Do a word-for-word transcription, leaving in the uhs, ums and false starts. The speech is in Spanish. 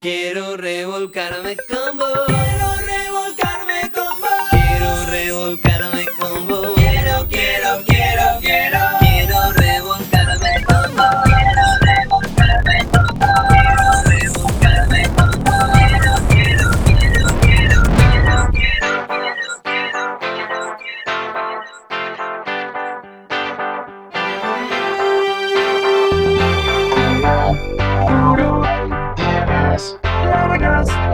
Quiero revolcarme con vos. Quiero revolcarme con vos. Quiero revolcarme con vos. Quiero, quiero, quiero, quiero. Quiero revolcarme con vos. Quiero revolcarme con vos. Quiero revolcarme con vos. Quiero, quiero, quiero, quiero. Quiero, quiero, quiero, quiero, quiero, quiero, quiero. Yes.